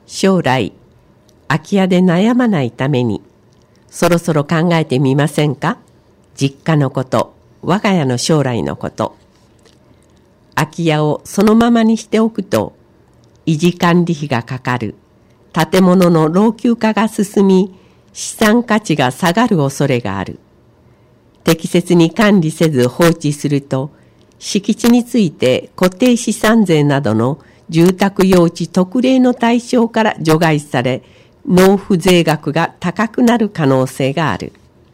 将来、空き家で悩まないために、そろそろ考えてみませんか？実家のこと、我が家の将来のこと。空き家をそのままにしておくと、維持管理費がかかる、建物の老朽化が進み、資産価値が下がる恐れがある。適切に管理せず放置すると、敷地について固定資産税などの住宅用地特例の対象から除外され、納付税額が高くなる可能性がある。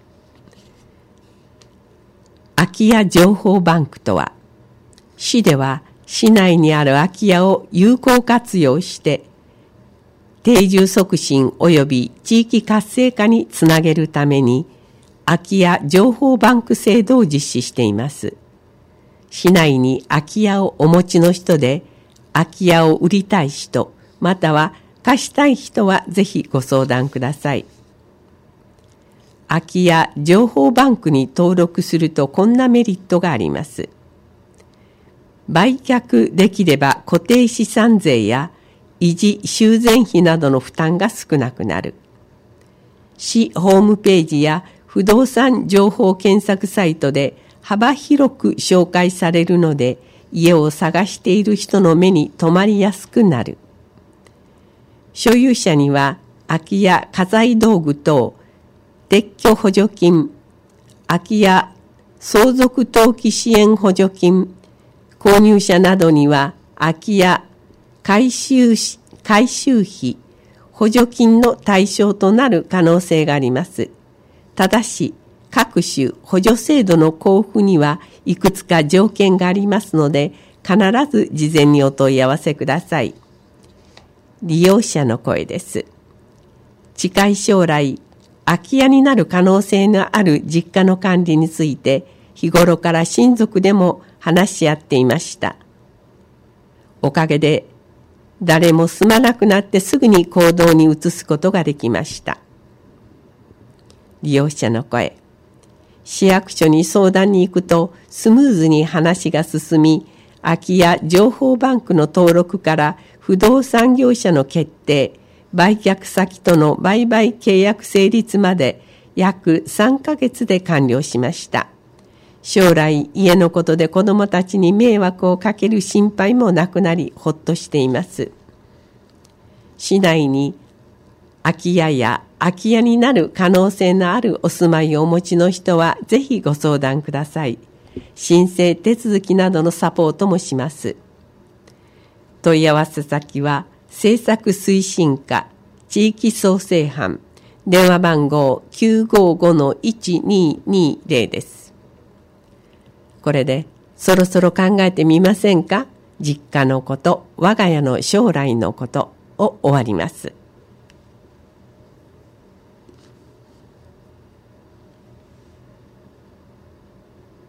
空き家情報バンクとは、市では市内にある空き家を有効活用して、定住促進及び地域活性化につなげるために、空き家情報バンク制度を実施しています。市内に空き家をお持ちの人で、空き家を売りたい人、または貸したい人はぜひご相談ください。空き家情報バンクに登録するとこんなメリットがあります。売却できれば固定資産税や維持修繕費などの負担が少なくなる。市ホームページや不動産情報検索サイトで幅広く紹介されるので、家を探している人の目に留まりやすくなる。所有者には空き家家財道具等撤去補助金、空き家相続登記支援補助金、購入者などには空き家改修費補助金の対象となる可能性があります。ただし、各種補助制度の交付にはいくつか条件がありますので、必ず事前にお問い合わせください。利用者の声です。近い将来、空き家になる可能性のある実家の管理について、日頃から親族でも話し合っていました。おかげで、誰も住まなくなってすぐに行動に移すことができました。利用者の声。市役所に相談に行くとスムーズに話が進み、空き家情報バンクの登録から不動産業者の決定、売却先との売買契約成立まで約3ヶ月で完了しました。将来家のことで子どもたちに迷惑をかける心配もなくなり、ほっとしています。市内に空き家や空き家になる可能性のあるお住まいをお持ちの人はぜひご相談ください。申請手続きなどのサポートもします。問い合わせ先は政策推進課地域創生班、電話番号 955-1220 です。これでそろそろ考えてみませんか？実家のこと、我が家の将来のことを終わります。